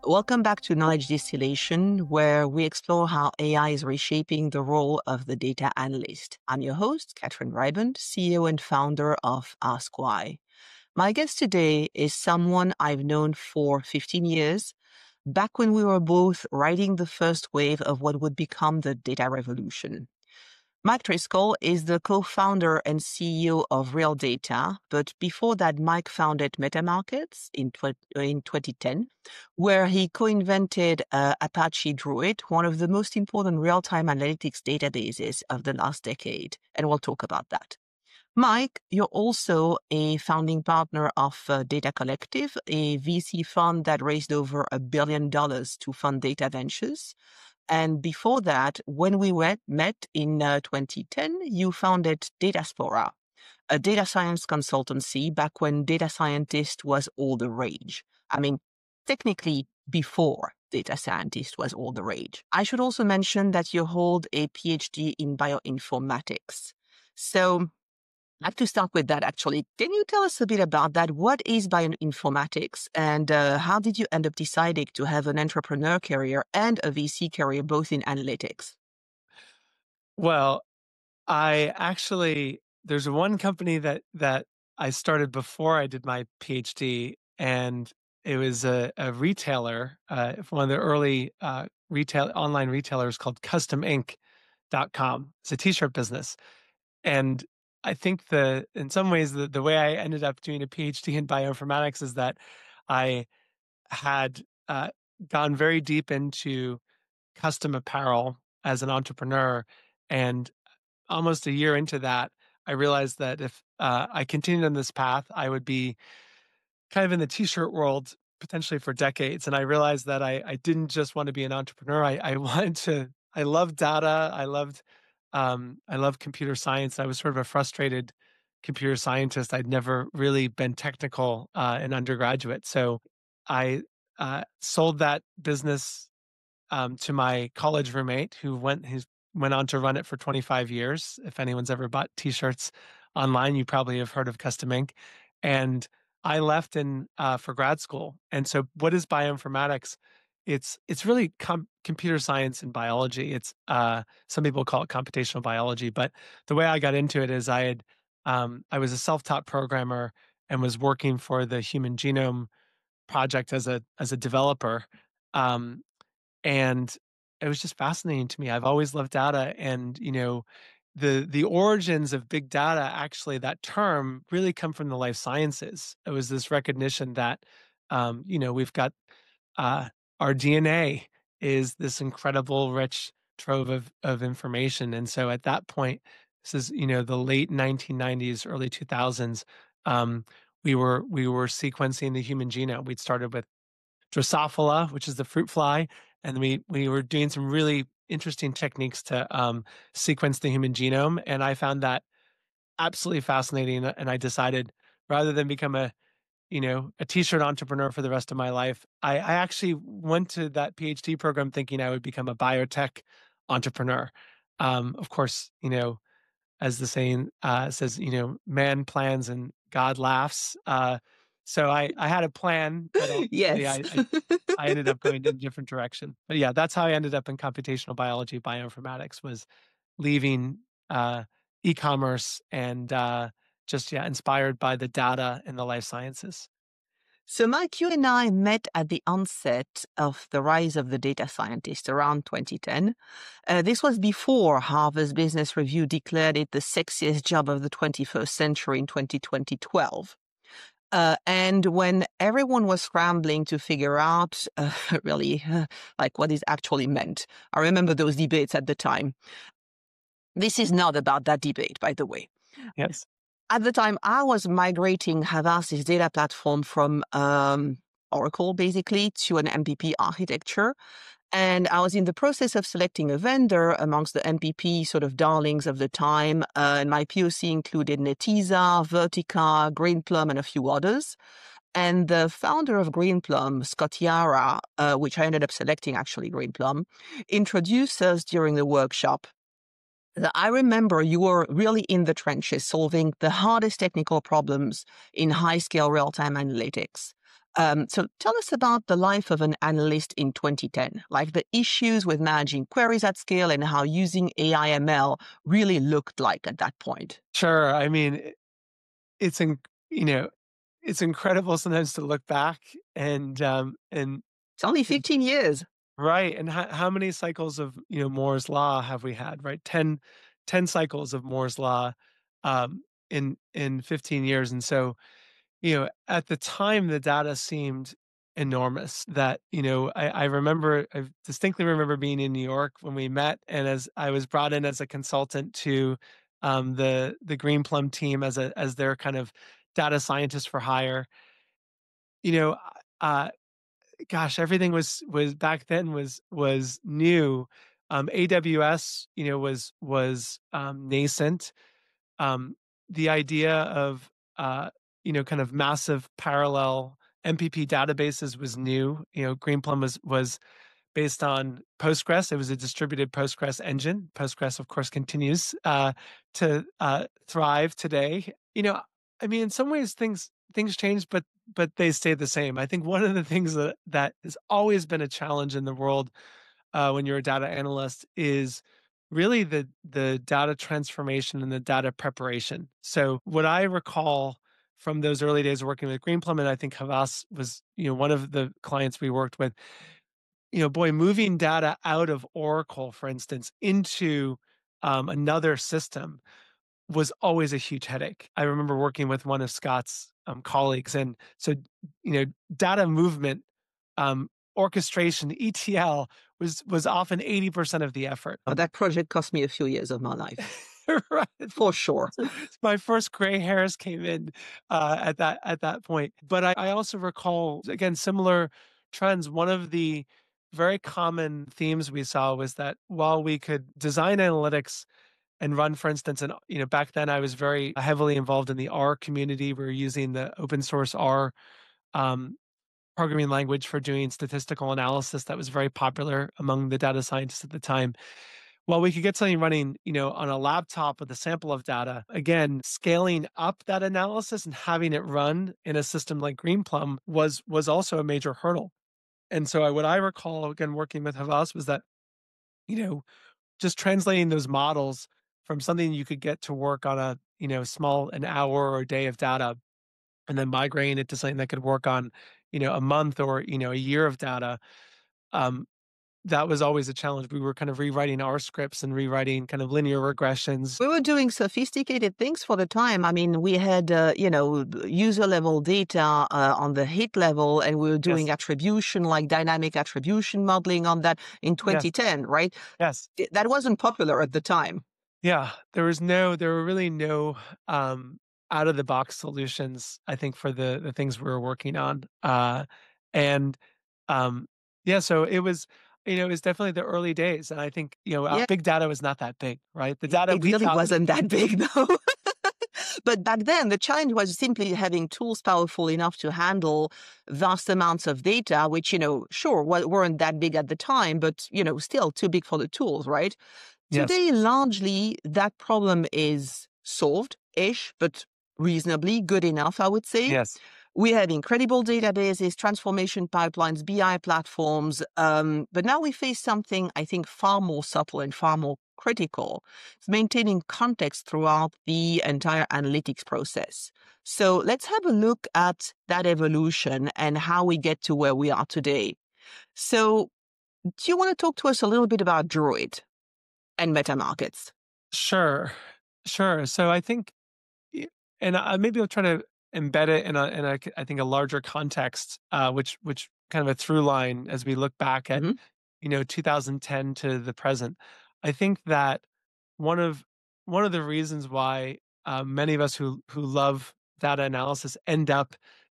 Welcome back to Knowledge Distillation, where we explore how AI is reshaping the role of the data analyst. I'm your host, Catherine Ryband, CEO and founder of Ask Why. My guest today is someone I've known for 15 years, back when we were both riding the first wave of what would become the data revolution. Mike Driscoll is the co-founder and CEO of Real Data, but before that, Mike founded MetaMarkets in 2010, where he co-invented Apache Druid, one of the most important real-time analytics databases of the last decade, and we'll talk about that. Mike, you're also a founding partner of Data Collective, a VC fund that raised over $1 billion to fund data ventures. And before that, when we met in 2010, you founded Dataspora, a data science consultancy back when data scientist was all the rage. I mean, technically before data scientist was all the rage. I should also mention that you hold a PhD in bioinformatics. So I'd like to start with that, actually. Can you tell us a bit about that? What is bioinformatics, and how did you end up deciding to have an entrepreneur career and a VC career, both in analytics? Well, there's one company that I started before I did my PhD, and it was a retailer, one of the early online retailers called CustomInk.com. It's a t-shirt business. And I think in some ways, the way I ended up doing a PhD in bioinformatics is that I had gone very deep into custom apparel as an entrepreneur. And almost a year into that, I realized that if I continued on this path, I would be kind of in the t-shirt world potentially for decades. And I realized that I didn't just want to be an entrepreneur. I loved data. I loved computer science. I was sort of a frustrated computer scientist. I'd never really been technical in undergraduate. So I sold that business to my college roommate who went on to run it for 25 years. If anyone's ever bought t-shirts online, you probably have heard of Custom Ink. And I left for grad school. And so what is bioinformatics? It's really computer science and biology. It's some people call it computational biology, but the way I got into it is I was a self-taught programmer and was working for the Human Genome Project as a developer. And it was just fascinating to me. I've always loved data, and the origins of big data, actually, that term really come from the life sciences. It was this recognition that we've got our DNA is this incredible rich trove of information. And so at that point, this is the late 1990s, early 2000s, we were sequencing the human genome. We'd started with Drosophila, which is the fruit fly. And we were doing some really interesting techniques to sequence the human genome. And I found that absolutely fascinating. And I decided, rather than become a t-shirt entrepreneur for the rest of my life, I actually went to that PhD program thinking I would become a biotech entrepreneur. Of course, as the saying says, man plans and God laughs. So I had a plan, but ultimately Yes. I ended up going in a different direction. But yeah, that's how I ended up in computational biology, bioinformatics, was leaving e-commerce and inspired by the data and the life sciences. So, Mike, you and I met at the onset of the rise of the data scientist around 2010. This was before Harvard Business Review declared it the sexiest job of the 21st century in 2012. And when everyone was scrambling to figure out like what is actually meant, I remember those debates at the time. This is not about that debate, by the way. Yes. At the time, I was migrating Havas's data platform from Oracle, basically, to an MPP architecture. And I was in the process of selecting a vendor amongst the MPP sort of darlings of the time. And my POC included Netezza, Vertica, Greenplum, and a few others. And the founder of Greenplum, Scott Yara, which I ended up selecting actually, Greenplum, introduced us during the workshop. I remember you were really in the trenches solving the hardest technical problems in high-scale real-time analytics. So tell us about the life of an analyst in 2010, like the issues with managing queries at scale and how using AI/ML really looked like at that point. Sure. I mean, it's you know, it's incredible sometimes to look back and It's only and 15 years. right. And how many cycles of Moore's law have we had? Right, 10 cycles of Moore's law in 15 years, and so at the time, the data seemed enormous that, I distinctly remember being in New York when we met, and as I was brought in as a consultant to the Green Plum team as their kind of data scientist for hire, you know, uh, gosh, everything was back then was new. AWS, was nascent. um, the idea of kind of massive parallel MPP databases was new. Greenplum was based on Postgres. It was a distributed Postgres engine. Postgres, of course, continues to thrive today. I mean, in some ways, things change, but they stay the same. I think one of the things that has always been a challenge in the world when you're a data analyst is really the data transformation and the data preparation. So what I recall from those early days of working with Greenplum, and I think Havas was one of the clients we worked with. Boy, moving data out of Oracle, for instance, into another system was always a huge headache. I remember working with one of Scott's colleagues, and so data movement, orchestration, ETL was often 80% of the effort. That project cost me a few years of my life, Right. for sure. My first gray hairs came in at that point. But I also recall again similar trends. One of the very common themes we saw was that while we could design analytics and run, for instance, and back then I was very heavily involved in the R community. We were using the open source R um, programming language for doing statistical analysis that was very popular among the data scientists at the time. Well, we could get something running, on a laptop with a sample of data. Again, scaling up that analysis and having it run in a system like Greenplum was also a major hurdle. And so what I recall again working with Havas was that, you know, just translating those models from something you could get to work on a, small an hour or a day of data and then migrating it to something that could work on, a month or, a year of data. Um, that was always a challenge. We were kind of rewriting our scripts and rewriting kind of linear regressions. We were doing sophisticated things for the time. I mean, we had, user level data on the hit level, and we were doing Yes. attribution, like dynamic attribution modeling on that in Yes. 2010, right? Yes. That wasn't popular at the time. Yeah. There were really no out of the box solutions, I think, for the things we were working on. And um, yeah, so it was definitely the early days. And I think, Yeah, big data was not that big, right? The data it we really thought, wasn't that big, though. But back then, the challenge was simply having tools powerful enough to handle vast amounts of data, which, sure, weren't that big at the time, but, still too big for the tools, right? yes, Today, largely, that problem is solved-ish, but reasonably good enough, I would say. yes, We have incredible databases, transformation pipelines, BI platforms, but now we face something, I think, far more subtle and far more critical. It's maintaining context throughout the entire analytics process. So let's have a look at that evolution and how we get to where we are today. So do you want to talk to us a little bit about Druid and meta markets? sure, sure. So I think, y- and maybe I'll try to embed it I think a larger context, which kind of a through line as we look back at Mm-hmm. 2010 to the present. I think that one of one of the reasons why many of us who love data analysis end up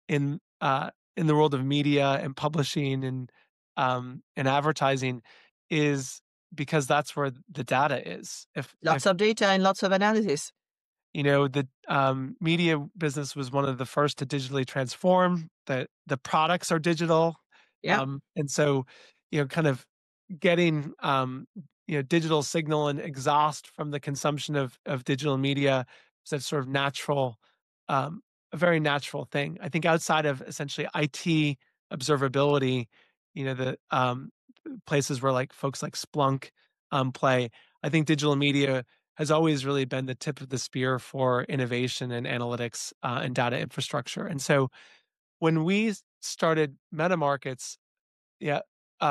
in the world of media and publishing and advertising is because that's where the data is. If Lots of data and lots of analysis. the media business was one of the first to digitally transform. The products are digital, Yeah. and so kind of getting digital signal and exhaust from the consumption of digital media is a sort of natural a very natural thing. I think outside of essentially IT observability, the places where like folks like Splunk play, I think digital media has always really been the tip of the spear for innovation and analytics and data infrastructure. And so when we started MetaMarkets, yeah,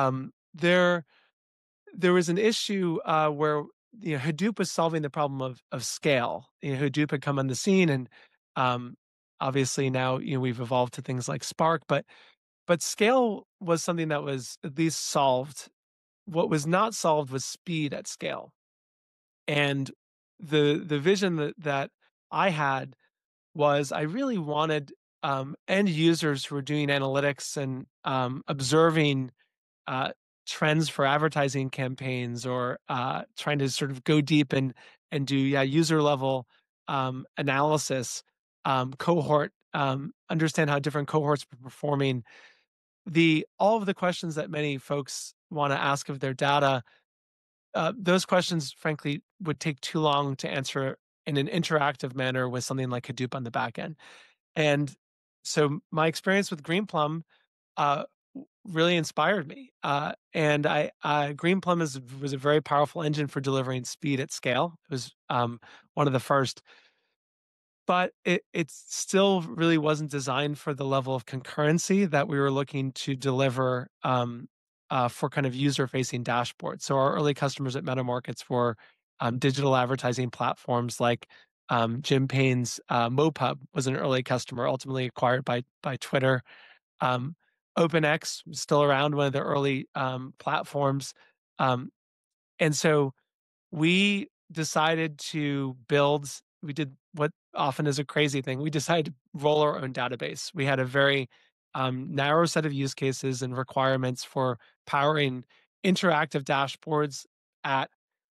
there was an issue where Hadoop was solving the problem of scale. Hadoop had come on the scene, and um, obviously now we've evolved to things like Spark, but scale was something that was at least solved. What was not solved was speed at scale, and the vision that I had was I really wanted end users who were doing analytics and observing uh, trends for advertising campaigns or trying to sort of go deep and do user level analysis, cohort, understand how different cohorts were performing. The all of the questions that many folks want to ask of their data, those questions, frankly, would take too long to answer in an interactive manner with something like Hadoop on the back end. And so my experience with Greenplum uh, really inspired me. And Greenplum was a very powerful engine for delivering speed at scale. It was one of the first, but it still really wasn't designed for the level of concurrency that we were looking to deliver for kind of user facing dashboards. So our early customers at MetaMarkets were digital advertising platforms like Jim Payne's MoPub was an early customer, ultimately acquired by Twitter. um, OpenX was still around, one of the early platforms. Um, and so we decided to build, we did what often is a crazy thing. We decided to roll our own database. We had a very narrow set of use cases and requirements for powering interactive dashboards at,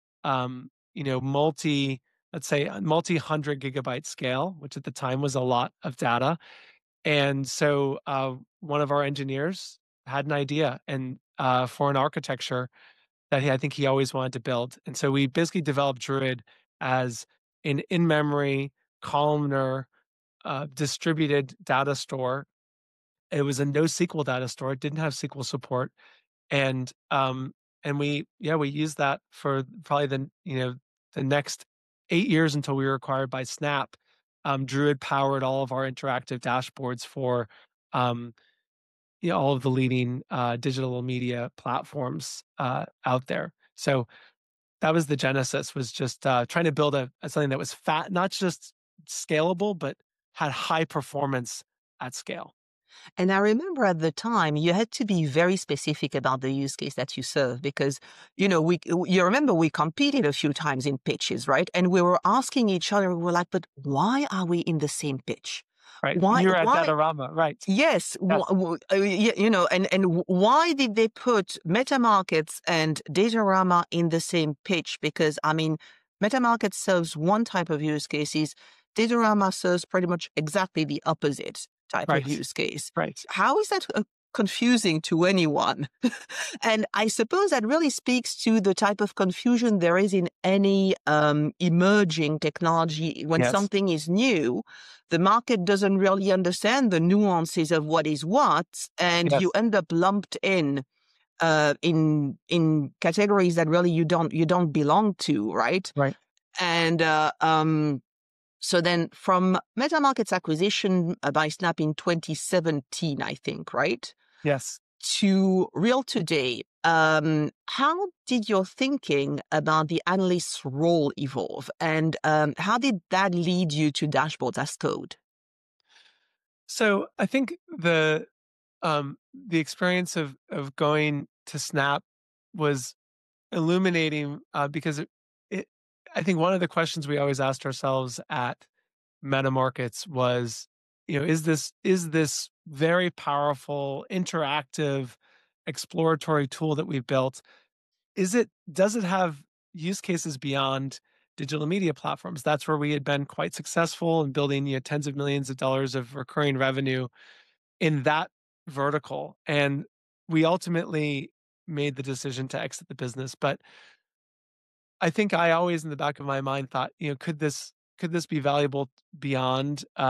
let's say, a multi 100 gigabyte scale, which at the time was a lot of data. And so one of our engineers had an idea and for an architecture that I think he always wanted to build. And so we basically developed Druid as an in-memory, columnar, distributed data store. It was a NoSQL data store. It didn't have SQL support, and we used that for probably the next 8 years until we were acquired by Snap. Druid powered all of our interactive dashboards for um, all of the leading digital media platforms out there. So that was the genesis, was just trying to build a something that was fat, not just scalable, but had high performance at scale. And I remember at the time you had to be very specific about the use case that you serve because, you remember we competed a few times in pitches, right? And we were asking each other, we were like, but why are we in the same pitch? Right. Why, You're at why, Datarama, right. yes, Yes. and why did they put MetaMarkets and Datarama in the same pitch? Because I mean, MetaMarkets serves one type of use cases, Datarama serves pretty much exactly the opposite type of Right. use case. Right. How is that confusing to anyone? And I suppose that really speaks to the type of confusion there is in any emerging technology. When Yes. something is new, the market doesn't really understand the nuances of what is what, and you Yes. end up lumped in categories that really you don't belong to, right? Right. And so then from MetaMarkets acquisition by Snap in 2017, I think, right? Yes. To real today, how did your thinking about the analyst's role evolve? And how did that lead you to dashboards as code? So I think the experience of going to Snap was illuminating because it I think one of the questions we always asked ourselves at MetaMarkets was, is this very powerful, interactive, exploratory tool that we've built, does it have use cases beyond digital media platforms? That's where we had been quite successful in building tens of millions of dollars of recurring revenue in that vertical. And we ultimately made the decision to exit the business. But I think I always in the back of my mind thought, could this be valuable beyond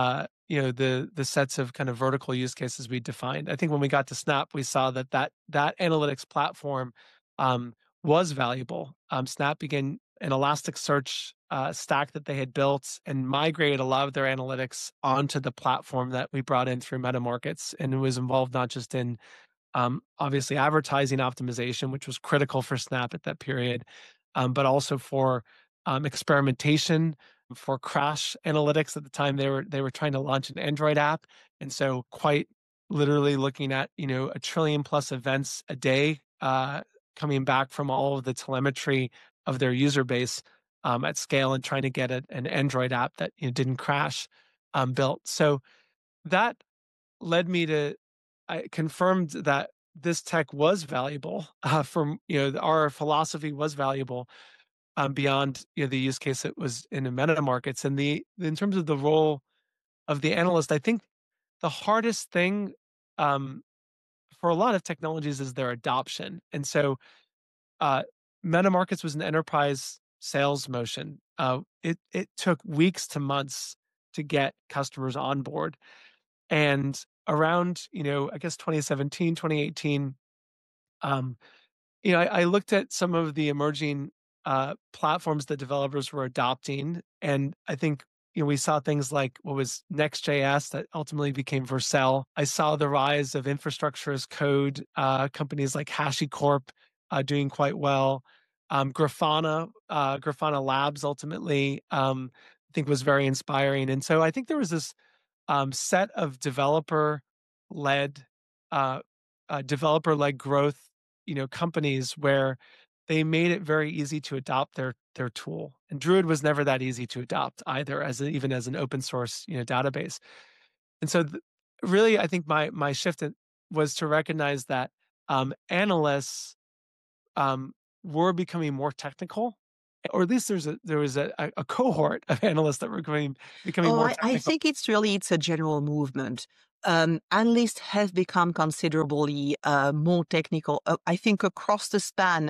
the sets of kind of vertical use cases we defined. I think when we got to Snap, we saw that analytics platform um, was valuable. Snap began an Elasticsearch stack that they had built and migrated a lot of their analytics onto the platform that we brought in through MetaMarkets, and it was involved not just in obviously advertising optimization, which was critical for Snap at that period, but also for experimentation, for crash analytics. At the time, they were trying to launch an Android app, and so quite literally looking at a trillion plus events a day coming back from all of the telemetry of their user base at scale, and trying to get an Android app that didn't crash built. So that led me to I confirmed that this tech was valuable, from our philosophy was valuable, beyond the use case that was in the meta markets. And the in terms of the role of the analyst, I think the hardest thing um, for a lot of technologies is their adoption. And so uh, meta markets was an enterprise sales motion. It took weeks to months to get customers on board. And around, I guess 2017, 2018, um, I looked at some of the emerging platforms that developers were adopting, and I think we saw things like what was Next.js that ultimately became Vercel. I saw the rise of infrastructure as code companies like HashiCorp doing quite well. Grafana Labs ultimately, I think was very inspiring, and so I think there was this set of led uh, developer-led growth, companies where they made it very easy to adopt their tool. And Druid was never that easy to adopt either, even as an open source database. And so, really, I think my shift was to recognize that analysts um, were becoming more technical, or at least there was a cohort of analysts that were becoming Oh, more I technical. think it's a general movement. Analysts have become considerably more technical. I think across the span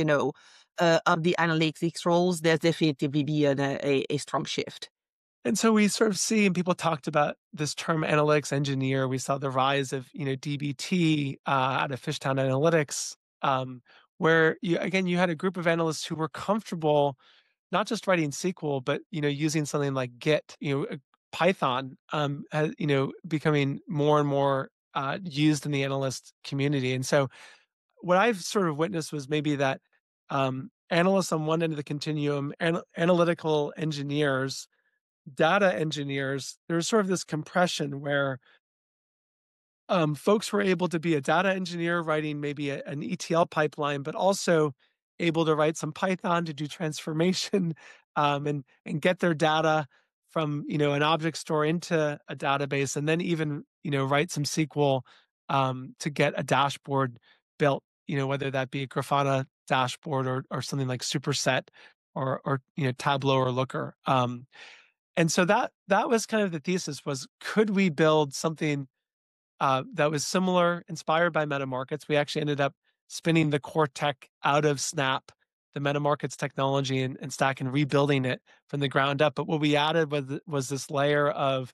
of the analytics roles, there's definitely be a strong shift. And so we sort of see, and people talked about this term analytics engineer. We saw the rise of, DBT out of Fishtown Analytics, where you had a group of analysts who were comfortable not just writing SQL, but using something like Git, Python, becoming more and more used in the analyst community. And so what I've sort of witnessed was maybe that analysts on one end of the continuum, analytical engineers, data engineers, there's sort of this compression where folks were able to be a data engineer writing maybe an ETL pipeline, but also able to write some Python to do transformation and get their data from an object store into a database, and then even write some SQL to get a dashboard built. Whether that be a Grafana dashboard or something like Superset or Tableau or Looker. And so that was kind of the thesis was, could we build something that was similar, inspired by MetaMarkets? We actually ended up spinning the core tech out of Snap, the MetaMarkets technology and stack, and rebuilding it from the ground up. But what we added was this layer of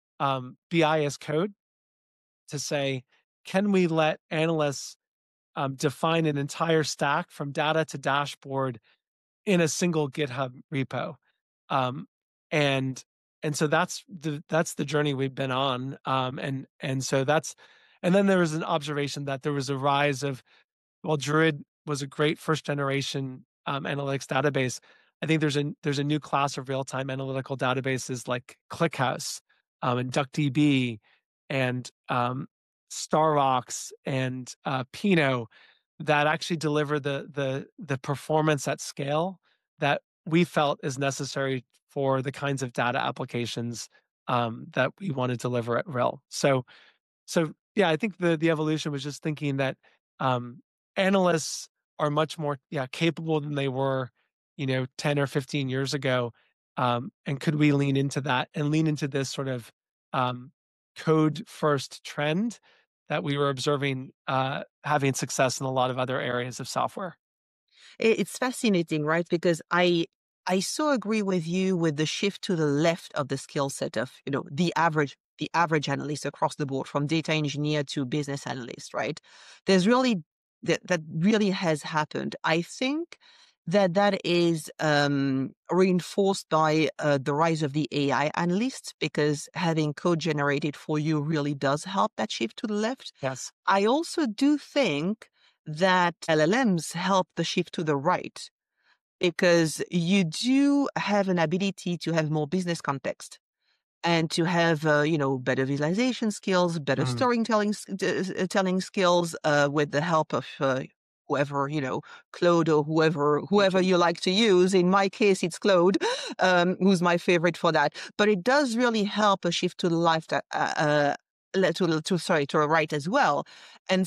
BI as code to say, can we let analysts define an entire stack from data to dashboard in a single GitHub repo? Um, and and so that's the journey we've been on. And then there was an observation that there was a rise of, while Druid was a great first generation analytics database, I think there's a new class of real time analytical databases like ClickHouse and DuckDB and StarRox and Pinot that actually deliver the performance at scale that we felt is necessary for the kinds of data applications that we want to deliver at RHEL. So yeah, I think the evolution was just thinking that um, analysts are much more capable than they were 10 or 15 years ago. And could we lean into that and lean into this sort of um, code first trend that we were observing having success in a lot of other areas of software? It's fascinating, right? Because I so agree with you with the shift to the left of the skill set of, the average the average analyst across the board, from data engineer to business analyst, right? There's really that really has happened. I think that is reinforced by the rise of the AI analysts, because having code generated for you really does help that shift to the left. Yes. I also do think that LLMs help the shift to the right, because you do have an ability to have more business context and to have better visualization skills, better Mhm. storytelling telling skills with the help of whoever, Claude, or whoever you like to use. In my case, it's Claude, who's my favorite for that. But it does really help a shift to the life that to the right as well. And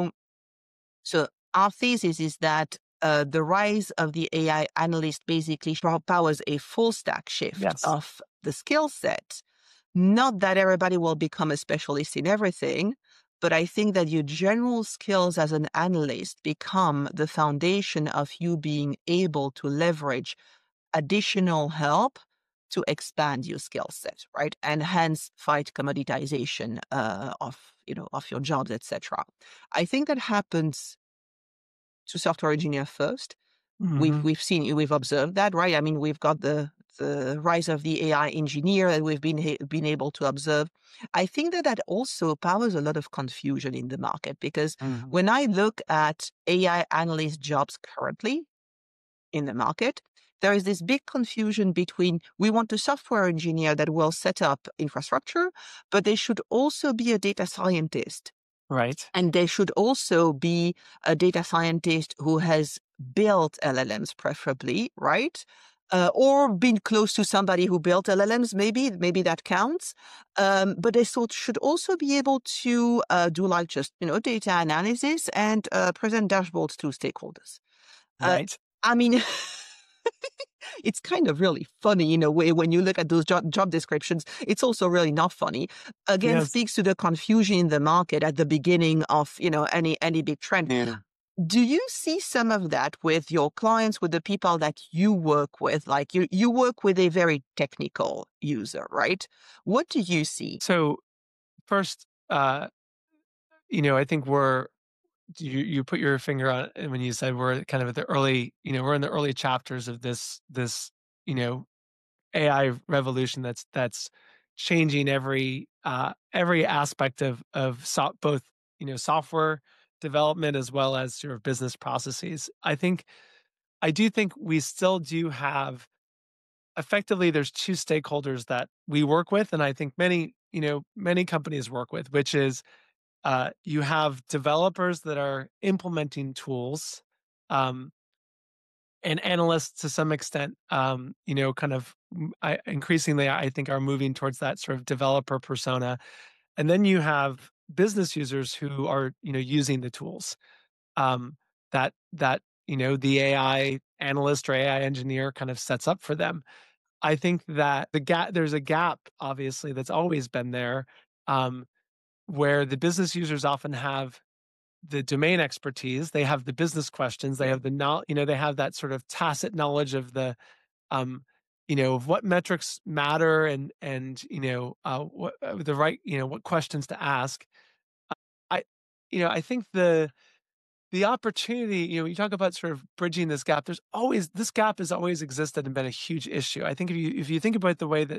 so our thesis is that the rise of the AI analyst basically powers a full stack shift Yes. of the skill set. Not that everybody will become a specialist in everything, but I think that your general skills as an analyst become the foundation of you being able to leverage additional help to expand your skill set, right? And hence fight commoditization of your jobs, etc. I think that happens to software engineer first. Mhm. We've observed that, right? I mean, we've got the rise of the AI engineer that we've been able to observe. I think that also powers a lot of confusion in the market, because Mhm. when I look at AI analyst jobs currently in the market, there is this big confusion between, we want a software engineer that will set up infrastructure, but they should also be a data scientist. Right. And there should also be a data scientist who has built LLMs, preferably, right? Or been close to somebody who built LLMs, maybe that counts. But they should also be able to do like just, data analysis and present dashboards to stakeholders. Uh, Right. I mean, it's kind of really funny in a way when you look at those job descriptions. It's also really not funny. Again, Yes. speaks to the confusion in the market at the beginning of, any big trend. Yeah. Do you see some of that with your clients, with the people that you work with? Like you work with a very technical user, right? What do you see? So first, I think you put your finger on it when you said we're kind of at the early, we're in the early chapters of this, you know, AI revolution that's changing every aspect of both software development as well as sort of business processes. I do think we still do have effectively there's two stakeholders that we work with, and I think many companies work with, which is you have developers that are implementing tools, um, and analysts to some extent, kind of increasingly, I think, are moving towards that sort of developer persona. And then you have business users who are, using the tools um, that the AI analyst or AI engineer kind of sets up for them. I think that there's a gap, obviously, that's always been there, um, where the business users often have the domain expertise, they have the business questions, they have the they have that sort of tacit knowledge of um, of what metrics matter and what the right, what questions to ask. I, I think the opportunity, you talk about sort of bridging this gap. This gap has always existed and been a huge issue. I think if you think about the way that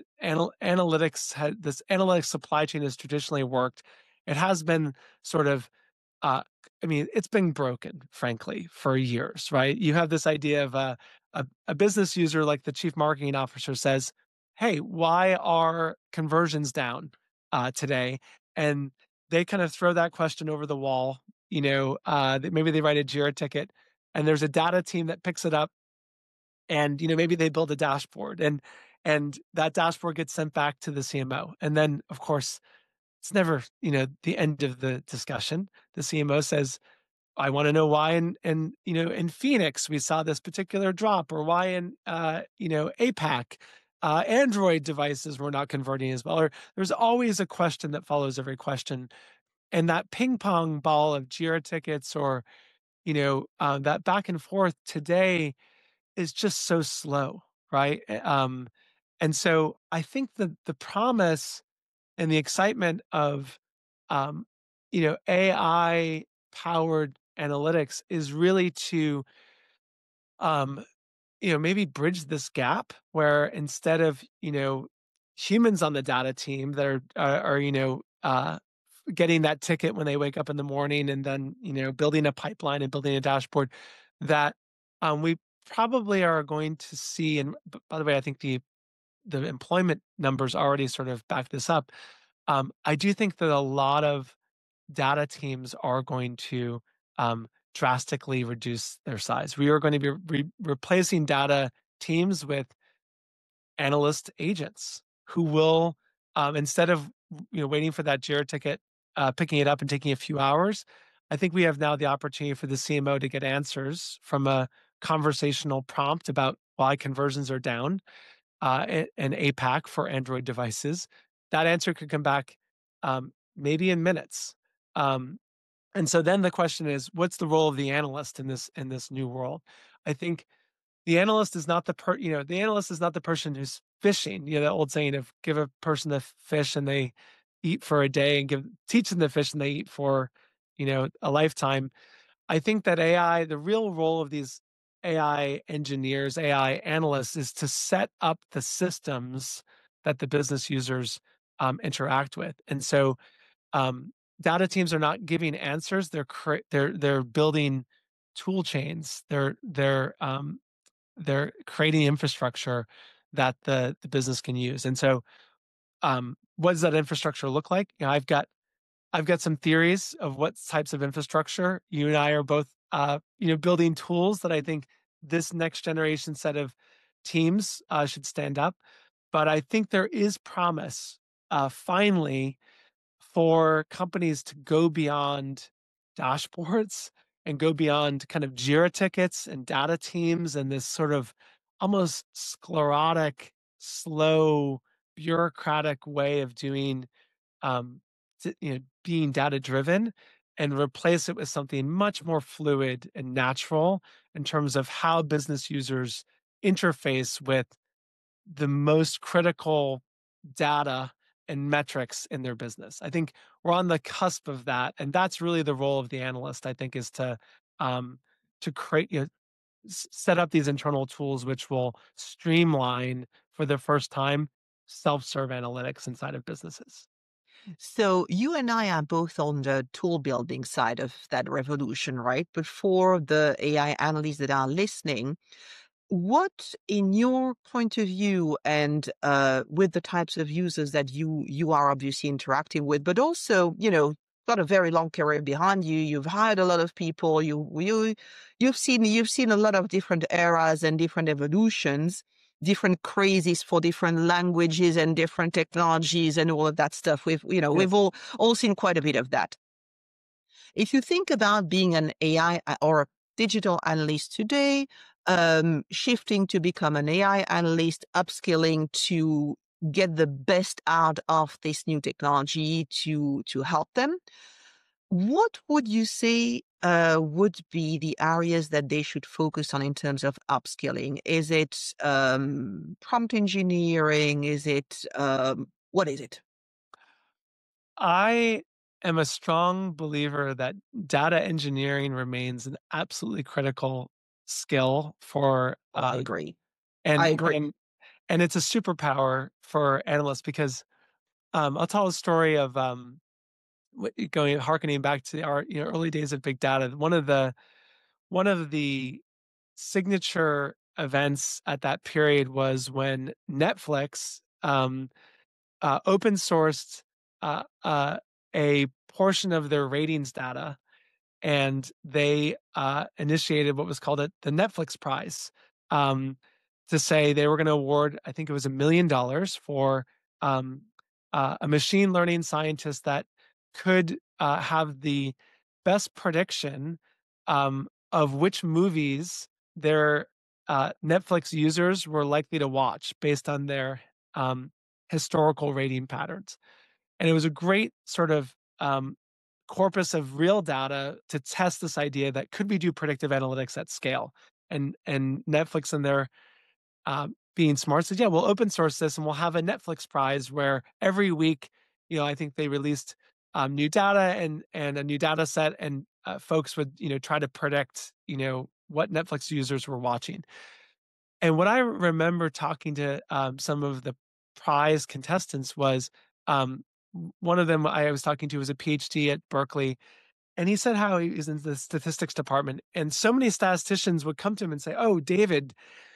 this analytics supply chain has traditionally worked, it has been sort of it's been broken, frankly, for years, right? You have this idea of a business user, like the chief marketing officer says, "Hey, why are conversions down today?" And they kind of throw that question over the wall. Maybe they write a Jira ticket, and there's a data team that picks it up, and maybe they build a dashboard, and that dashboard gets sent back to the CMO, and then of course it's never the end of the discussion. The CMO says, I want to know why in Phoenix we saw this particular drop, or why in APAC Android devices were not converting as well. Or there's always a question that follows every question, and that ping pong ball of Jira tickets or that back and forth today is just so slow, right? And so I think the promise And the excitement of, um, AI powered analytics is really to, um, maybe bridge this gap where instead of, humans on the data team that are getting that ticket when they wake up in the morning and then, building a pipeline and building a dashboard that we probably are going to see. And by the way, I think the employment numbers already sort of back this up. I do think that a lot of data teams are going to drastically reduce their size. We are going to be replacing data teams with analyst agents who will, instead of waiting for that Jira ticket, picking it up and taking a few hours. I think we have now the opportunity for the CMO to get answers from a conversational prompt about why conversions are down and APAC for Android devices. That answer could come back maybe in minutes. Um, and so then the question is, what's the role of the analyst in this new world? I think the analyst is not the person who's fishing. The old saying of give a person the fish and they eat for a day, and teach them the fish and they eat for a lifetime. I think that the real role of these AI engineers, AI analysts is to set up the systems that the business users interact with. And so data teams are not giving answers; they're building tool chains. They're creating infrastructure that the business can use. And so, what does that infrastructure look like? I've got some theories of what types of infrastructure. You and I are both, building tools that I think this next generation set of teams should stand up. But I think there is promise, finally, for companies to go beyond dashboards and go beyond kind of Jira tickets and data teams and this sort of almost sclerotic, slow, bureaucratic way of doing being data driven and replace it with something much more fluid and natural in terms of how business users interface with the most critical data and metrics in their business. I think we're on the cusp of that, and that's really the role of the analyst. I think is um, to create, set up these internal tools which will streamline for the first time self-serve analytics inside of businesses. So you and I are both on the tool building side of that revolution, right? But for the AI analysts that are listening, what, in your point of view, and with the types of users that you are obviously interacting with, but also, got a very long career behind you. You've hired a lot of people. You've seen a lot of different eras and different evolutions, different crazes for different languages and different technologies and all of that stuff. We've Yes. all seen quite a bit of that. If you think about being an AI or a digital analyst today, shifting to become an AI analyst, upskilling to get the best out of this new technology to help them, what would you say would be the areas that they should focus on in terms of upskilling? Is it prompt engineering? Is it what is it? I am a strong believer that data engineering remains an absolutely critical skill for Oh, I agree. I and agree. and it's a superpower for analysts because I'll tell a story of going harkening back to our early days of big data. One of the signature events at that period was when Netflix open sourced uh, uh, a portion of their ratings data, and they initiated what was called the Netflix Prize, um, to say they were going to award, I think it was $1 million for um, a machine learning scientist that could have the best prediction of which movies their Netflix users were likely to watch based on their um, historical rating patterns. And it was a great sort of corpus of real data to test this idea that could we do predictive analytics at scale? And Netflix and their being smart said, yeah, we'll open source this and we'll have a Netflix prize where every week I think they released new data and a new data set, and folks would try to predict what Netflix users were watching. And what I remember talking to some of the prize contestants was one of them I was talking to was a PhD at Berkeley, and he said how he was in the statistics department, and so many statisticians would come to him and say, "Oh, David,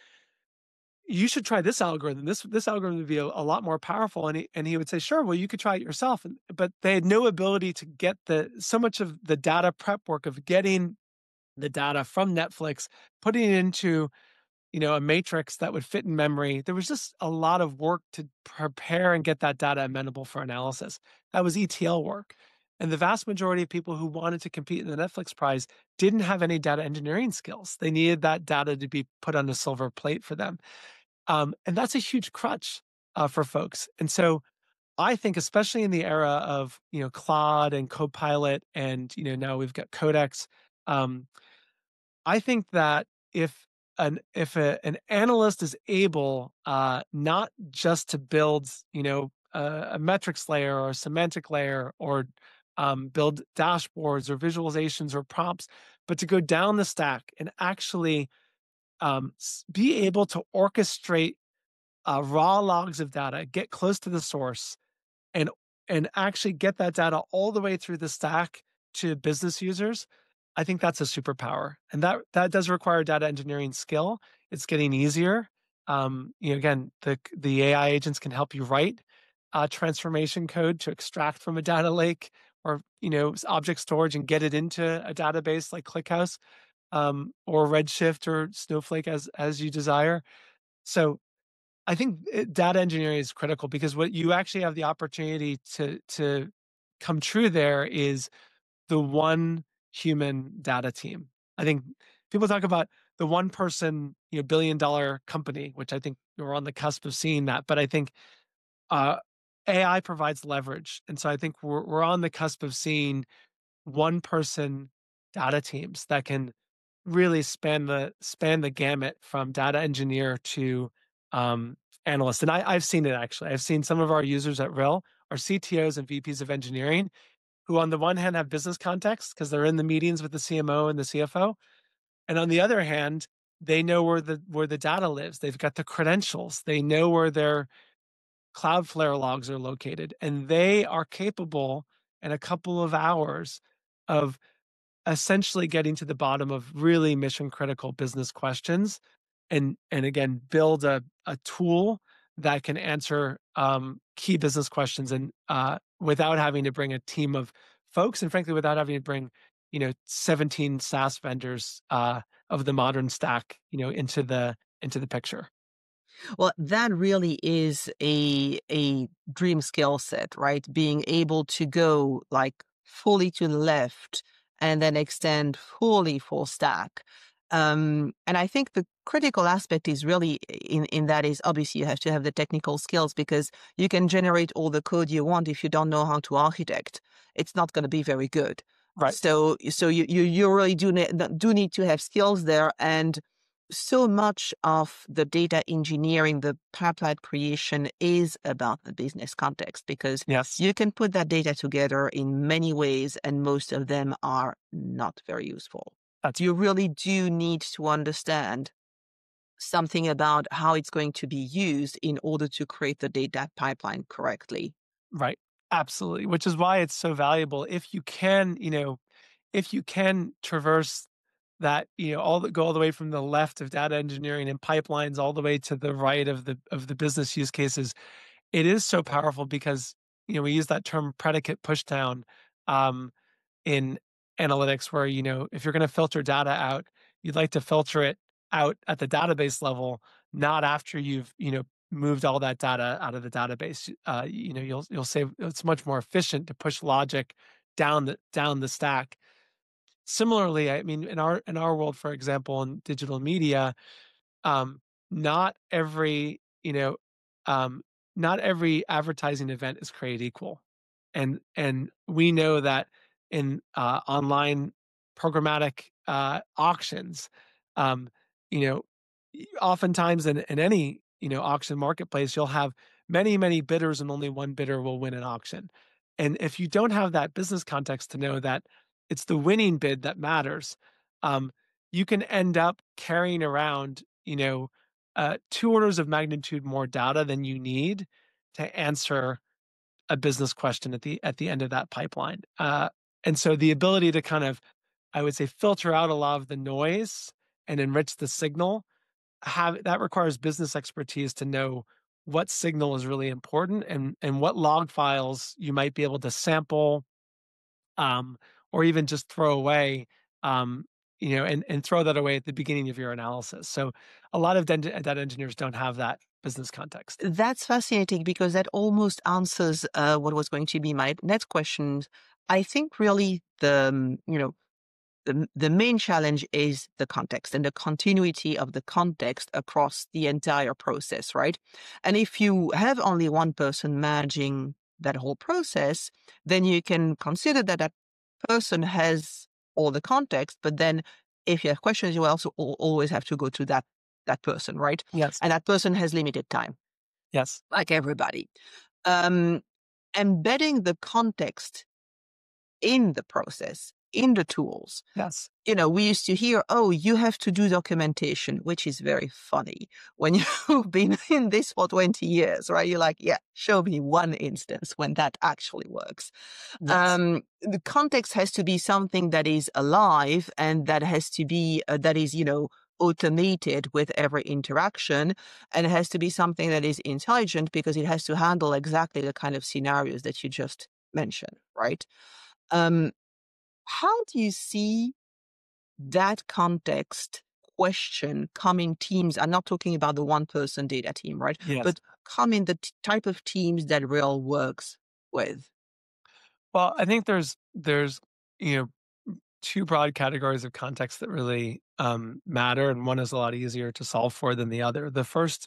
you should try this algorithm. This algorithm would be a lot more powerful." And he would say, "Sure, well, you could try it yourself." But they had no ability to get the so much of the data prep work of getting the data from Netflix, putting it into a matrix that would fit in memory. There was just a lot of work to prepare and get that data amenable for analysis. That was ETL work. And the vast majority of people who wanted to compete in the Netflix prize didn't have any data engineering skills. They needed that data to be put on a silver plate for them. And that's a huge crutch for folks. And so I think, especially in the era of Claude and Copilot, and now we've got Codex. Um, I think that if an analyst is able, not just to build, a metrics layer or a semantic layer, or build dashboards or visualizations or prompts, but to go down the stack and actually be able to orchestrate raw logs of data, get close to the source, and actually get that data all the way through the stack to business users. I think that's a superpower, and that does require data engineering skill. It's getting easier. Again, the AI agents can help you write transformation code to extract from a data lake, or object storage, and get it into a database like ClickHouse, or Redshift or Snowflake, as you desire. So I think data engineering is critical, because what you actually have the opportunity to come true there is the one human data team. I think people talk about the one person, billion-dollar company, which I think we're on the cusp of seeing that. But I think uh, AI provides leverage, and so I think we're on the cusp of seeing one person data teams that can really span the gamut from data engineer to analyst. And I've seen it actually. I've seen some of our users at RIL, our CTOs and VPs of engineering, who on the one hand have business context because they're in the meetings with the CMO and the CFO, and on the other hand, they know where the data lives. They've got the credentials. They know where their Cloudflare logs are located, and they are capable in a couple of hours of essentially getting to the bottom of really mission critical business questions, and again build a tool that can answer key business questions, and without having to bring a team of folks, and frankly without having to bring 17 SaaS vendors of the modern stack into the picture. Well, that really is a dream skill set, right? Being able to go like fully to the left and then extend fully full stack. And I think the critical aspect is really in that is obviously you have to have the technical skills, because you can generate all the code you want. If you don't know how to architect, it's not going to be very good. Right. So you really do need to have skills there. And so much of the data engineering, the pipeline creation is about the business context, because Yes. you can put that data together in many ways and most of them are not very useful. That's You really do need to understand something about how it's going to be used in order to create the data pipeline correctly. right. Absolutely. Which is why it's so valuable if you can, if you can traverse that, go all the way from the left of data engineering and pipelines all the way to the right of the business use cases. It is so powerful because, we use that term predicate pushdown um, in analytics, where, if you're going to filter data out, you'd like to filter it out at the database level, not after you've, moved all that data out of the database. You'll save. It's much more efficient to push logic down the stack. Similarly, I mean, in our world, for example, in digital media, um, not every um, not every advertising event is created equal, and we know that in online programmatic auctions, um, you know, oftentimes in any auction marketplace, you'll have many bidders, and only one bidder will win an auction. And if you don't have that business context to know that it's the winning bid that matters, um, you can end up carrying around, 2 orders of magnitude more data than you need to answer a business question at the end of that pipeline. And so the ability to kind of, I would say, filter out a lot of the noise and enrich the signal, have that requires business expertise to know what signal is really important and what log files you might be able to sample, um, or even just throw away, and throw that away at the beginning of your analysis. So a lot of data engineers don't have that business context. That's fascinating because that almost answers what was going to be my next question. I think really the main challenge is the context and the continuity of the context across the entire process, right? And if you have only one person managing that whole process, then you can consider that that person has all the context, but then if you have questions, you also always have to go to that person, right? Yes. And that person has limited time, Yes. like everybody. Um, Embedding the context in the process, in the tools, Yes. we used to hear, oh, you have to do documentation, which is very funny when you've been in this for 20 years, right? You're like, yeah, show me one instance when that actually works. Yes. The context has to be something that is alive and that has to be, that is, automated with every interaction, and it has to be something that is intelligent because it has to handle exactly the kind of scenarios that you just mentioned, right? Um, how do you see that context question come in teams? I'm not talking about the one person data team, right? Yes. But come in the type of teams that Real works with. Well, I think there's you know two broad categories of context that really matter, and one is a lot easier to solve for than the other. The first,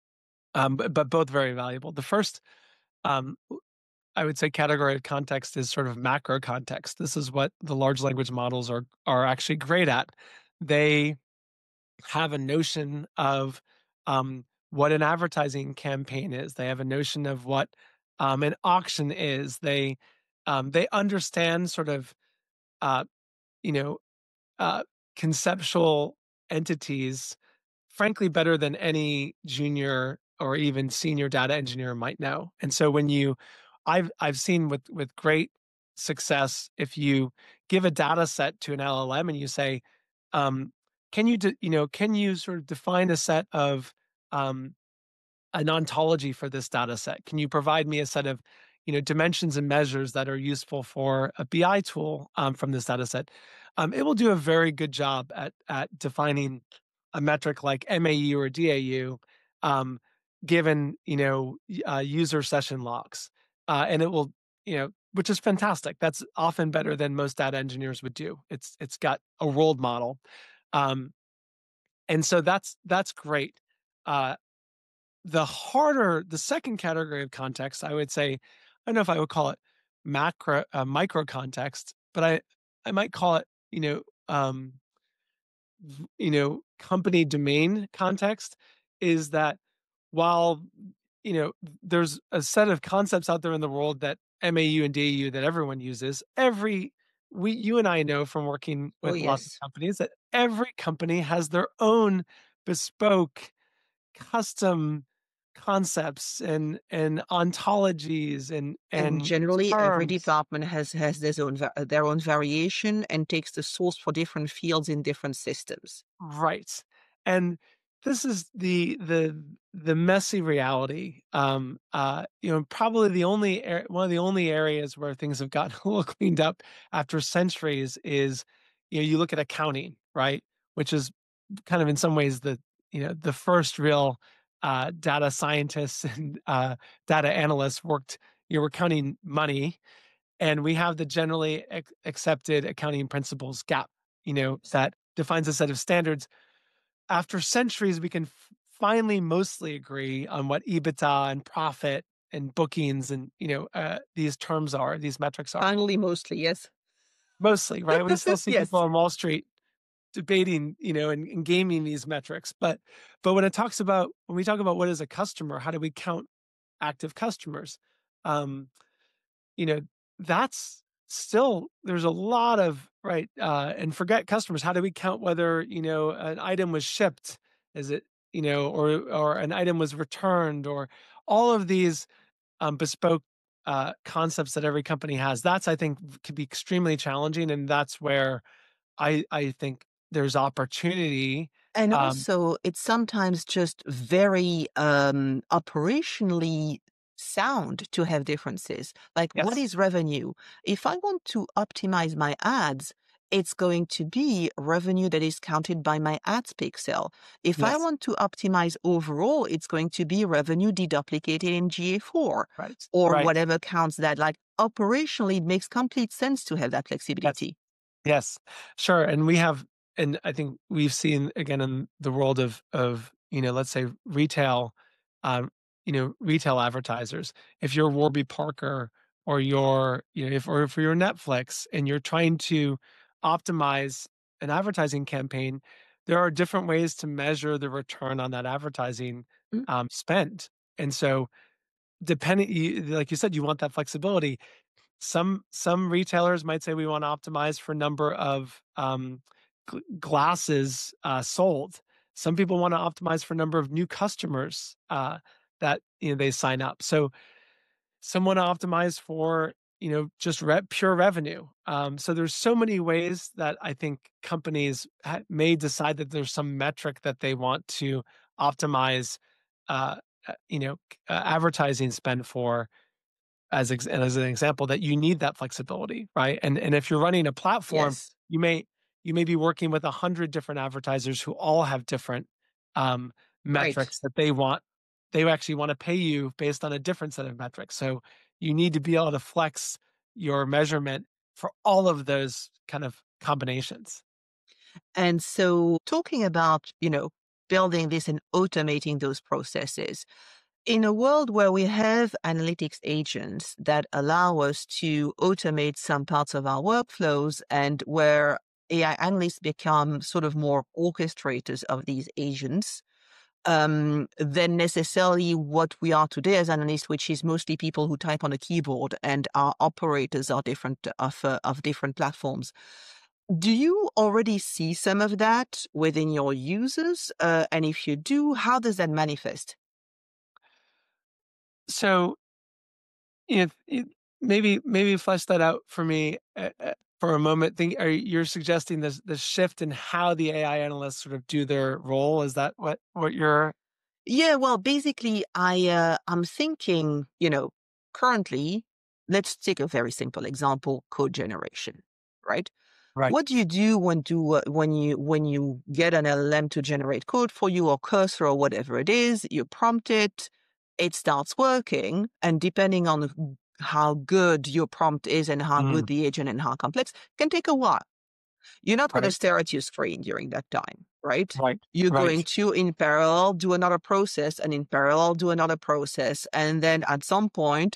but both very valuable. The first, um, I would say, category of context is sort of macro context. This is what the large language models are actually great at. They have a notion of what an advertising campaign is. They have a notion of what an auction is. They understand sort of uh, you know uh, conceptual entities, frankly, better than any junior or even senior data engineer might know. And so I've seen with great success, if you give a data set to an LLM and you say, um, can you sort of define a set of um, an ontology for this data set? Can you provide me a set of, dimensions and measures that are useful for a BI tool from this data set? It will do a very good job at defining a metric like MAU or DAU, um, given user session logs, and it will, which is fantastic. That's often better than most data engineers would do. It's got a world model, um, and so that's great. Uh, the second category of context, I would say, I don't know if I would call it micro context, but I might call it, company domain context, is that while, there's a set of concepts out there in the world that MAU and DAU that everyone uses, you and I know from working Oh, with lots of yes. companies that every company has their own bespoke custom concepts and ontologies And and generally, every terms. department has their own variation and takes the source for different fields in different systems. Right. And this is the messy reality. Probably one of the only areas where things have gotten a little cleaned up after centuries is, you look at accounting, right? Which is kind of in some ways the first real data scientists and data analysts worked. You were counting money, and we have the generally accepted accounting principles gap. That defines a set of standards. After centuries, we can finally mostly agree on what EBITDA and profit and bookings and these terms are, these metrics are. Finally, mostly, yes. Mostly, right? We still see people Yes. on Wall Street debating, and gaming these metrics. But when we talk about what is a customer, how do we count active customers? Um, that's still, there's a lot of, right, and forget customers. How do we count whether, an item was shipped? Is it, or an item was returned, or all of these bespoke concepts that every company has. That's, I think, could be extremely challenging, and that's where I think there's opportunity. And Um, also, it's sometimes just very operationally sound to have differences. Like, what yes, is revenue? If I want to optimize my ads, it's going to be revenue that is counted by my ads pixel. If I yes, want to optimize overall, it's going to be revenue deduplicated in GA4 right, or right, whatever counts that. Like, operationally, it makes complete sense to have that yes. flexibility. Yes, sure, and we have, and I think we've seen again in the world of, let's say retail, retail advertisers. If you're Warby Parker, or you're, if you're Netflix and you're trying to optimize an advertising campaign, there are different ways to measure the return on that advertising Mm. spend. And so, like you said, you want that flexibility. Some retailers might say we want to optimize for number of glasses sold. Some people want to optimize for number of new customers that they sign up. So some want to optimize for just pure revenue. So there's so many ways that I think companies may decide that there's some metric that they want to optimize, uh, advertising spend for, as an example, that you need that flexibility, right? And if you're running a platform, Yes. you may you may be working with 100 different advertisers who all have different um, Right. metrics that they want. They actually want to pay you based on a different set of metrics. So you need to be able to flex your measurement for all of those kind of combinations. And so talking about, building this and automating those processes, in a world where we have analytics agents that allow us to automate some parts of our workflows and where AI analysts become sort of more orchestrators of these agents, than necessarily what we are today as analysts, which is mostly people who type on a keyboard and our operators are different of different platforms. Do you already see some of that within your users? And if you do, how does that manifest? So if, maybe flesh that out for me for a moment. You're suggesting this shift in how the AI analysts sort of do their role? Is that what you're Yeah, well, basically, I'm thinking, currently, let's take a very simple example: code generation, right? right? What do you do when you get an LLM to generate code for you, or cursor, or whatever it is? You prompt it, it starts working, and depending on how good your prompt is and how good Mm, the agent and how complex, can take a while. You're not going to right, stare at your screen during that time, right? right, You're going right, to, in parallel, do another process, and in parallel, do another process. And then at some point,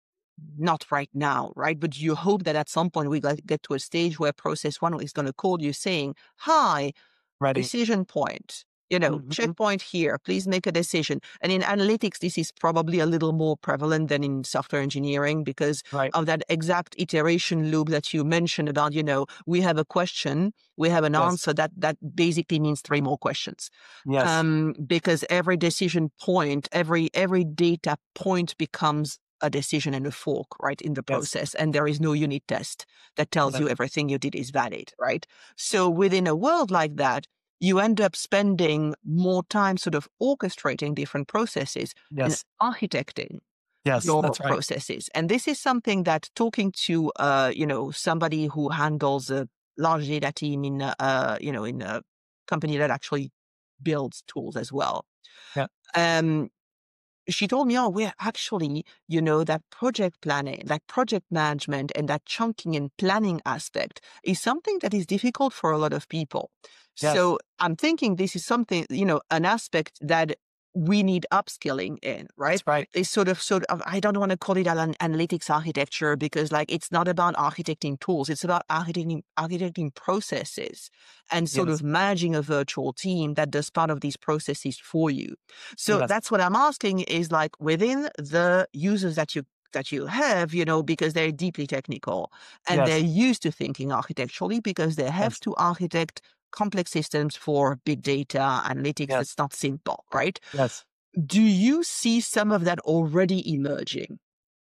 not right now, right? But you hope that at some point we get to a stage where process one is going to call you saying, "Hi, ready. decision point, Hmm. checkpoint here, please make a decision." And in analytics, this is probably a little more prevalent than in software engineering because Right. of that exact iteration loop that you mentioned about, we have a question, we have an Yes. answer that basically means three more questions. Yes. Because every decision point, every data point becomes a decision and a fork, right, in the Yes. process. And there is no unit test that tells Yes. you everything you did is valid, right? So within a world like that, you end up spending more time sort of orchestrating different processes and Yes. architecting Yes. your That's right. processes. And this is something that talking to, somebody who handles a large data team in a company that actually builds tools as well. Yeah. Um, she told me, "Oh, we're actually, that project planning, that project management and that chunking and planning aspect is something that is difficult for a lot of people." Yes. So I'm thinking this is something, an aspect that we need upskilling in, right? That's right. This sort of, I don't want to call it an analytics architecture because like, it's not about architecting tools. It's about architecting processes and sort Yes. of managing a virtual team that does part of these processes for you. So Yes. that's what I'm asking is like within the users that you that you have, because they're deeply technical and they're Yes. used to thinking architecturally because they have Yes. to architect complex systems for big data analytics. Yes. That's not simple, right? Yes. Do you see some of that already emerging?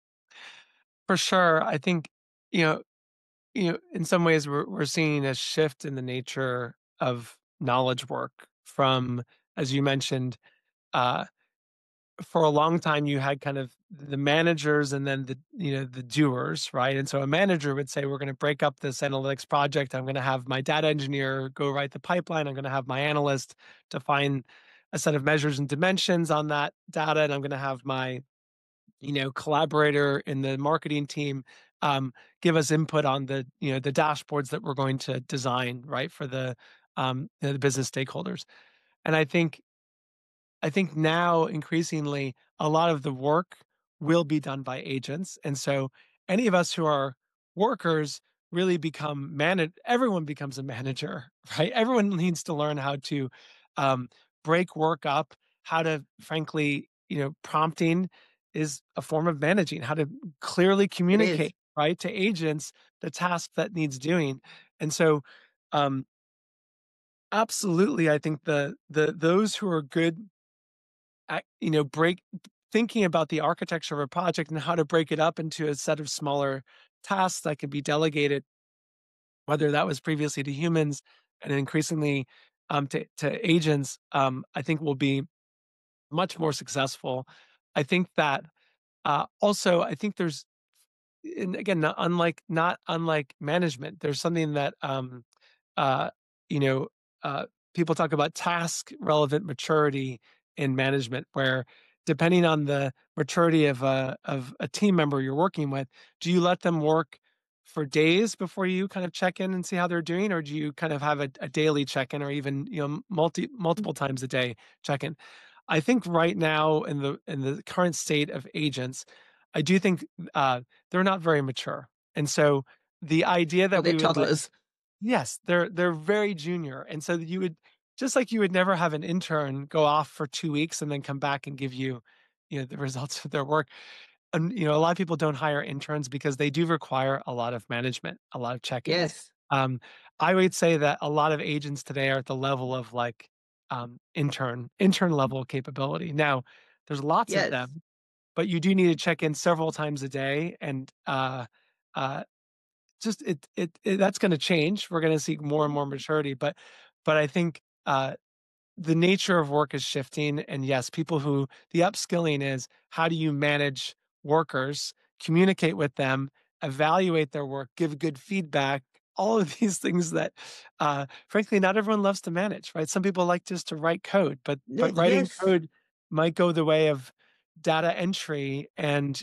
For sure. I think, you know, in some ways we're seeing a shift in the nature of knowledge work from, as you mentioned, uh, for a long time you had kind of the managers and then the doers, right? And so a manager would say, we're going to break up this analytics project. I'm going to have my data engineer go write the pipeline. I'm going to have my analyst define a set of measures and dimensions on that data, and I'm going to have my collaborator in the marketing team um, give us input on the dashboards that we're going to design, right, for the business stakeholders. And I think now increasingly a lot of the work will be done by agents. And so any of us who are workers really become everyone becomes a manager, right? Everyone needs to learn how to um, break work up, how to frankly, prompting is a form of managing, how to clearly It is. communicate, right, to agents the task that needs doing. And so um absolutely, I think the those who are good break thinking about the architecture of a project and how to break it up into a set of smaller tasks that can be delegated, whether that was previously to humans and increasingly to agents, I think will be much more successful. I think that also, I think there's, and again, not unlike management, there's something that uh, you know, people talk about task relevant maturity in management, where depending on the maturity of a team member you're working with, do you let them work for days before you kind of check in and see how they're doing, or do you kind of have a daily check in, or even multiple times a day check in? I think right now in the current state of agents, I do think they're not very mature, and so the idea Well, that they're we would let toddlers. Yes, they're very junior, and so you would just like you would never have an intern go off for 2 weeks and then come back and give you, the results of their work. And, a lot of people don't hire interns because they do require a lot of management, a lot of check-ins. Yes. Um, I would say that a lot of agents today are at the level of, like, intern level capability. Now, there's lots of Yes. them, but you do need to check in several times a day, and, uh just it that's gonna change. We're gonna see more and more maturity, but I think, the nature of work is shifting, and yes, people who the upskilling is how do you manage workers, communicate with them, evaluate their work, give good feedback, all of these things that, frankly, not everyone loves to manage, right? Some people like just to write code, but writing Yes. code might go the way of data entry and,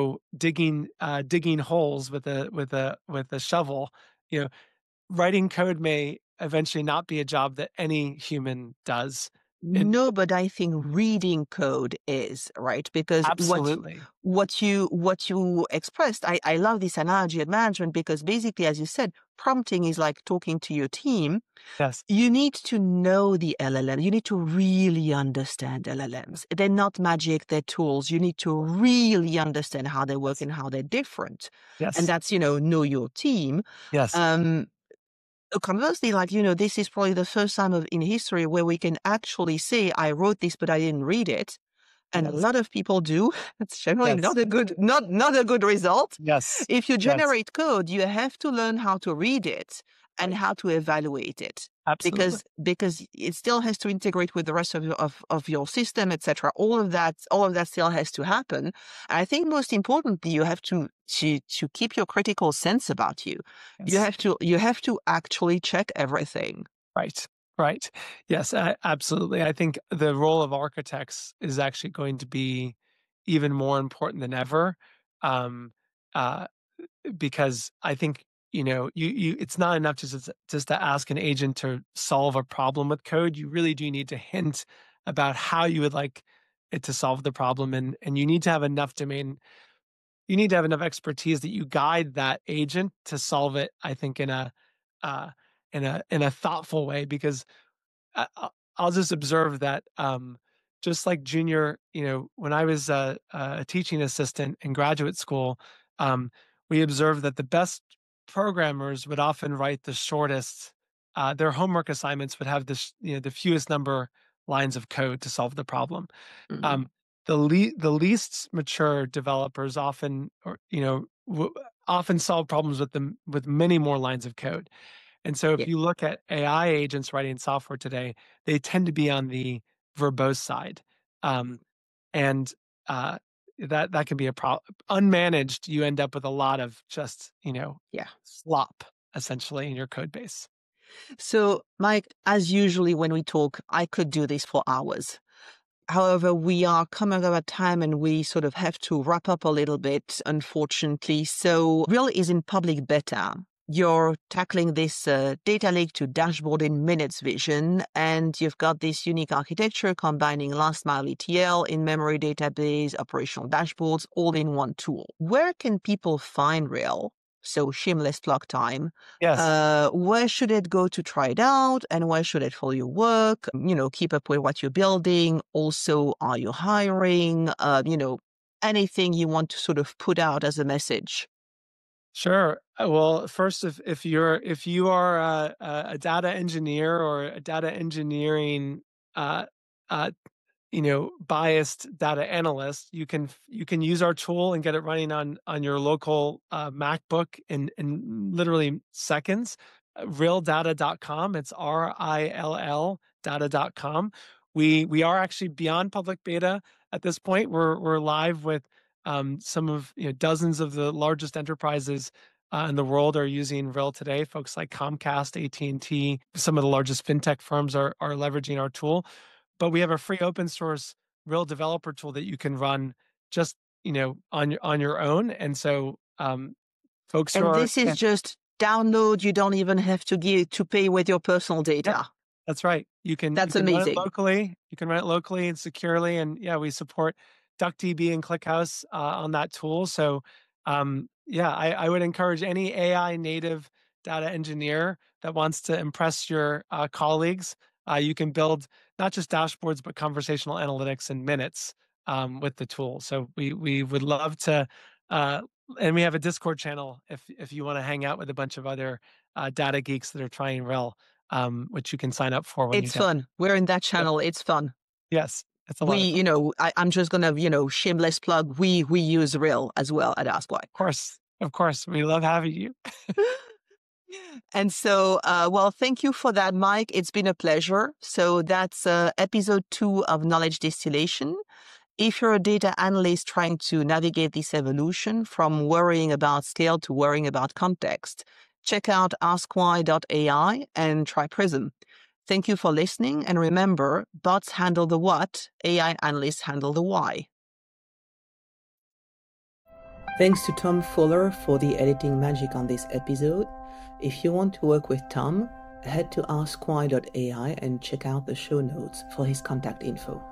digging holes with a shovel. You know, Writing code may eventually not be a job that any human does. It No, but I think reading code is, right? Because absolutely. what you expressed, I love this analogy at management because basically, as you said, prompting is like talking to your team. Yes. You need to know the LLM. You need to really understand LLMs. They're not magic, they're tools. You need to really understand how they work Yes. and how they're different. And Yes. that's, know your team. Yes. Um, Conversely, like, this is probably the first time in history where we can actually say, I wrote this, but I didn't read it. And a Yes. lot of people do. It's generally Yes. not a good result. Yes. If you Yes. generate code, you have to learn how to read it and Right. how to evaluate it Absolutely. because it still has to integrate with the rest of your system, etc. All of that still has to happen. And I think most importantly, you have to keep your critical sense about you. You Yes. have to you have to actually check everything. Right. Right. Yes, absolutely. I think the role of architects is actually going to be even more important than ever. Um, uh, because I think, you it's not enough just to ask an agent to solve a problem with code. You really do need to hint about how you would like it to solve the problem, and you need to have enough expertise that you guide that agent to solve it, I think, uh, in a thoughtful way, because I I'll just observe that, just like junior, when I was a teaching assistant in graduate school, um, we observed that the best programmers would often write the shortest. Their homework assignments would have the fewest number lines of code to solve the problem. Mhm. Um, the least mature developers often, often solve problems with many more lines of code. And so Yeah. if you look at AI agents writing software today, they tend to be on the verbose side. Um, and uh, that can be a problem. Unmanaged, you end up with a lot of just, Yeah. slop essentially in your code base. So, Mike, as usually when we talk, I could do this for hours. However, we are coming up at time and we sort of have to wrap up a little bit, unfortunately. So Real is in public beta. You're tackling this data lake to dashboard in minutes vision, and you've got this unique architecture combining last mile ETL, in-memory database, operational dashboards, all in one tool. Where can people find Real? So shameless plug time. Yes. Where should it go to try it out, and where should it follow your work? Keep up with what you're building. Also, are you hiring? Anything you want to sort of put out as a message. Sure. Well, first, if you are a data engineer or a data engineering uh, uh, biased data analyst, you can use our tool and get it running on your local MacBook in literally seconds. Realdata.com. It's RILL data.com. We are actually beyond public beta at this point. We're live with some of dozens of the largest enterprises in the world are using Real today. Folks like Comcast, AT&T, some of the largest fintech firms are leveraging our tool. But we have a free open source Real developer tool that you can run just on your own. And so folks who And are this is just download. You don't even have to pay with your personal Yep, data. that's right. You That's can run it amazing. locally. You can run it locally and securely. And yeah, we support DuckDB and ClickHouse on that tool. So yeah, I would encourage any AI native data engineer that wants to impress your colleagues. You can build not just dashboards but conversational analytics in minutes with the tool. So we would love to. And we have a Discord channel if you want to hang out with a bunch of other data geeks that are trying Rel, which you can sign up for when you It's download. fun. We're in that Yep. channel. It's fun. Yes, it's a lot of fun. I'm just gonna, shameless plug. We use Real as well at AskWhy. Of course, we love having you. And so, well, thank you for that, Mike. It's been a pleasure. So that's episode 2 of Knowledge Distillation. If you're a data analyst trying to navigate this evolution from worrying about scale to worrying about context, check out askwhy.ai and try Prism. Thank you for listening. And remember, bots handle the what, AI analysts handle the why. Thanks to Tom Fuller for the editing magic on this episode. If you want to work with Tom, head to askwhy.ai and check out the show notes for his contact info.